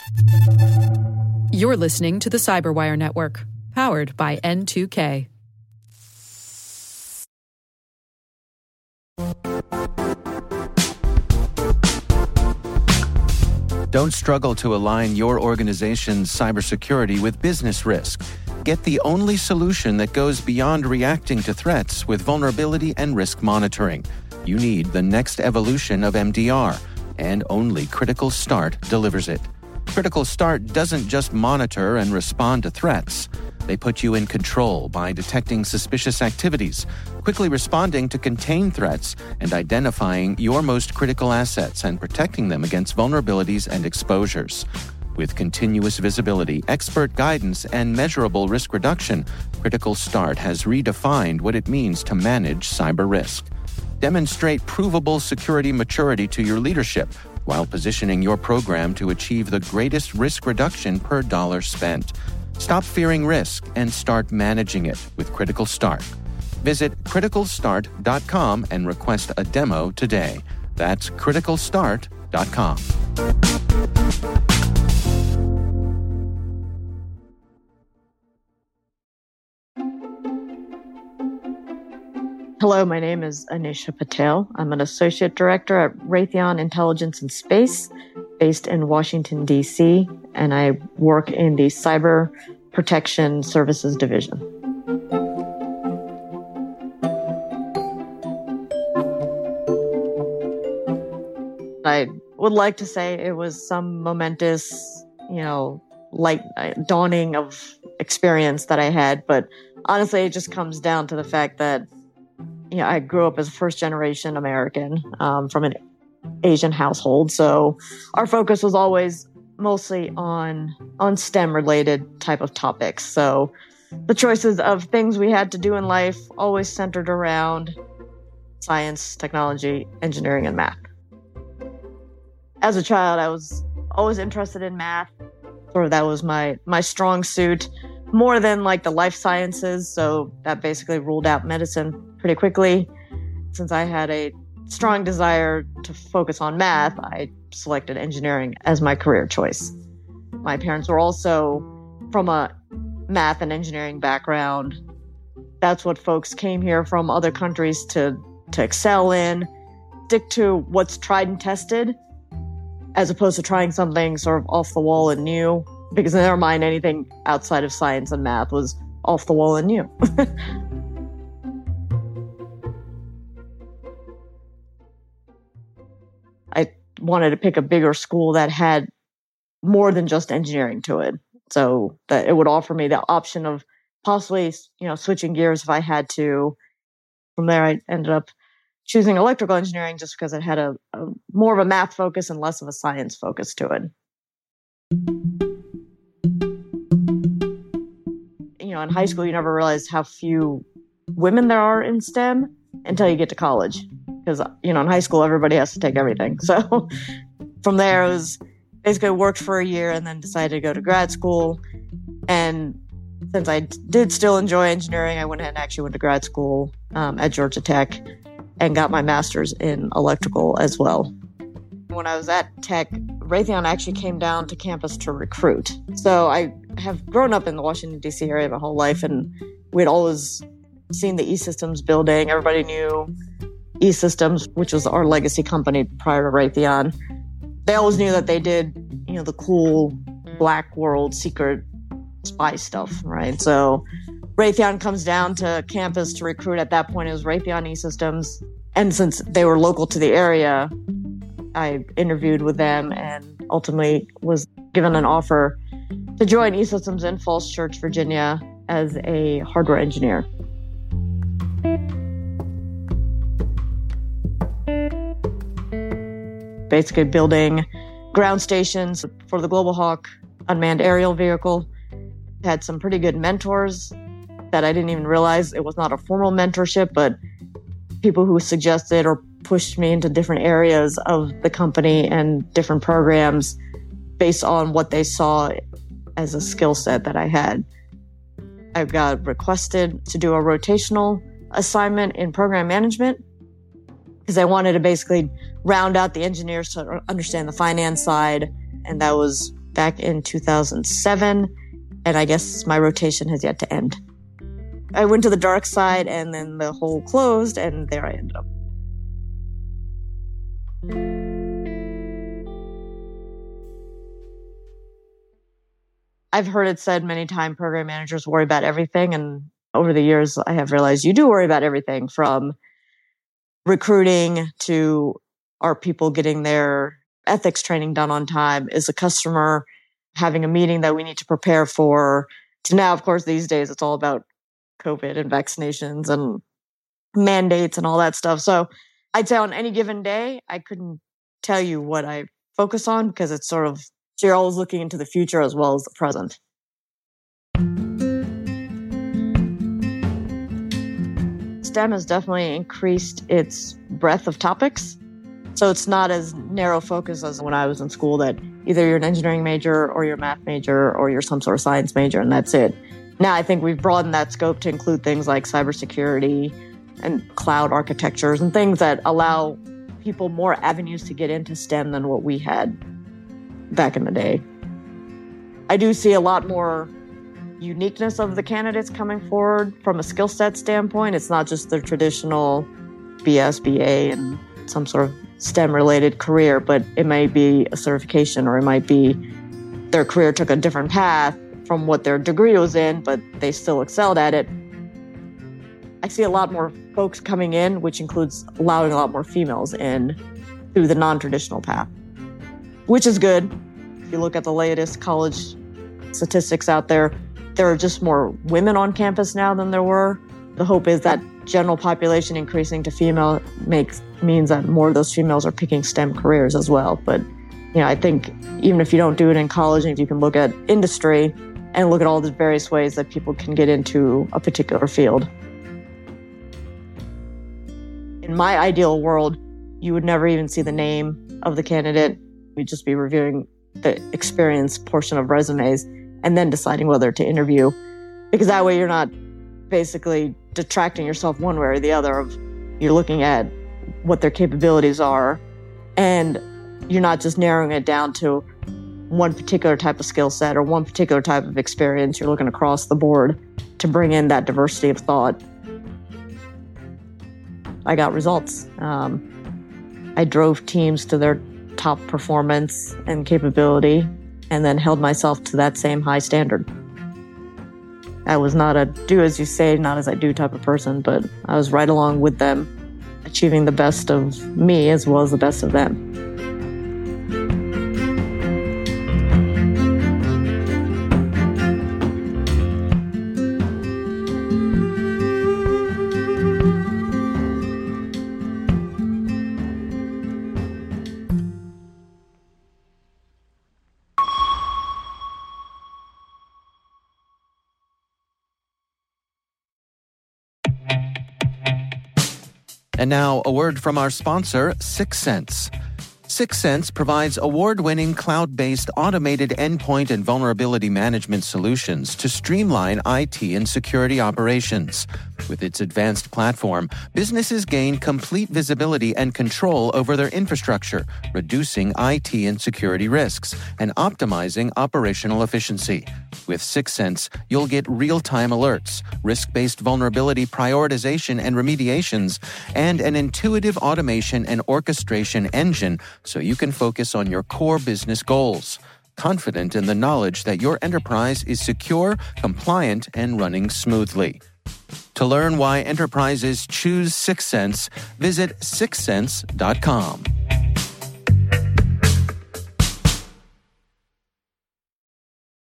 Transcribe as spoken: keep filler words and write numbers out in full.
You're listening to the Cyberwire Network, powered by N two K. Don't struggle to align your organization's cybersecurity with business risk. Get the only solution that goes beyond reacting to threats with vulnerability and risk monitoring. You need the next evolution of M D R, and only Critical Start delivers it. Critical Start doesn't just monitor and respond to threats. They put you in control by detecting suspicious activities, quickly responding to contain threats, and identifying your most critical assets and protecting them against vulnerabilities and exposures. With continuous visibility, expert guidance, and measurable risk reduction, Critical Start has redefined what it means to manage cyber risk. Demonstrate provable security maturity to your leadership while positioning your program to achieve the greatest risk reduction per dollar spent. Stop fearing risk and start managing it with Critical Start. Visit critical start dot com and request a demo today. That's critical start dot com. Hello, my name is Anisha Patel. I'm an Associate Director at Raytheon Intelligence and Space, based in Washington, D C, and I work in the Cyber Protection Services Division. I would like to say it was some momentous, you know, light dawning of experience that I had, but honestly, it just comes down to the fact that, you know, I grew up as a first-generation American um, from an Asian household, so our focus was always mostly on on STEM-related type of topics. So the choices of things we had to do in life always centered around science, technology, engineering, and math. As a child, I was always interested in math. Sort of that was my my strong suit, more than like the life sciences. So that basically ruled out medicine pretty quickly. Since I had a strong desire to focus on math, I selected engineering as my career choice. My parents were also from a math and engineering background. That's what folks came here from other countries to, to excel in, stick to what's tried and tested, as opposed to trying something sort of off the wall and new, because in their mind, anything outside of science and math was off the wall and new. I wanted to pick a bigger school that had more than just engineering to it, so that it would offer me the option of possibly, you know, switching gears if I had to. From there, I ended up choosing electrical engineering just because it had a, a more of a math focus and less of a science focus to it. You know, in high school, you never realize how few women there are in STEM until you get to college. Because, you know, in high school, everybody has to take everything. So from there, I was basically worked for a year and then decided to go to grad school. And since I did still enjoy engineering, I went ahead and actually went to grad school um, at Georgia Tech and got my master's in electrical as well. When I was at Tech, Raytheon actually came down to campus to recruit. So I have grown up in the Washington, D C area my whole life, and we'd always seen the E-Systems building. Everybody knew E-Systems, which was our legacy company prior to Raytheon. They always knew that they did, you know, the cool black world secret spy stuff, right? So Raytheon comes down to campus to recruit. At that point, it was Raytheon E-Systems. And since they were local to the area, I interviewed with them and ultimately was given an offer to join E-Systems in Falls Church, Virginia as a hardware engineer. Basically building ground stations for the Global Hawk unmanned aerial vehicle. Had some pretty good mentors that I didn't even realize. It was not a formal mentorship, but people who suggested or pushed me into different areas of the company and different programs based on what they saw as a skill set that I had. I got requested to do a rotational assignment in program management because I wanted to basically round out the engineers to understand the finance side. And that was back in two thousand seven, and I guess my rotation has yet to end. I went to the dark side, and then the hole closed, and there I ended up. I've heard it said many times, program managers worry about everything, and over the years, I have realized you do worry about everything, from recruiting to are people getting their ethics training done on time? Is a customer having a meeting that we need to prepare for? To now, of course, these days, it's all about COVID and vaccinations and mandates and all that stuff. So I'd say on any given day, I couldn't tell you what I focus on, because it's sort of, so you're always looking into the future as well as the present. STEM has definitely increased its breadth of topics. So it's not as narrow focused as when I was in school, that either you're an engineering major or you're a math major or you're some sort of science major, and that's it. Now I think we've broadened that scope to include things like cybersecurity and cloud architectures and things that allow people more avenues to get into STEM than what we had back in the day. I do see a lot more uniqueness of the candidates coming forward from a skill set standpoint. It's not just the traditional B S, B A, and some sort of STEM-related career, but it might be a certification, or it might be their career took a different path from what their degree was in, but they still excelled at it. I see a lot more folks coming in, which includes allowing a lot more females in through the non-traditional path, which is good. If you look at the latest college statistics out there, there are just more women on campus now than there were. The hope is that general population increasing to female makes means that more of those females are picking STEM careers as well. But you know, I think even if you don't do it in college, and if you can look at industry and look at all the various ways that people can get into a particular field. In my ideal world, you would never even see the name of the candidate. We'd just be reviewing the experience portion of resumes and then deciding whether to interview. Because that way you're not basically detracting yourself one way or the other. Of you're looking at what their capabilities are, and you're not just narrowing it down to one particular type of skill set or one particular type of experience. You're looking across the board to bring in that diversity of thought. I got results. Um, I drove teams to their top performance and capability, and then held myself to that same high standard. I was not a do as you say, not as I do type of person, but I was right along with them, achieving the best of me as well as the best of them. And now, a word from our sponsor, Syxsense. Syxsense provides award-winning cloud-based automated endpoint and vulnerability management solutions to streamline I T and security operations. With its advanced platform, businesses gain complete visibility and control over their infrastructure, reducing I T and security risks and optimizing operational efficiency. With Syxsense, you'll get real-time alerts, risk-based vulnerability prioritization and remediations, and an intuitive automation and orchestration engine so you can focus on your core business goals, confident in the knowledge that your enterprise is secure, compliant, and running smoothly. To learn why enterprises choose Syxsense, visit syxsense dot com.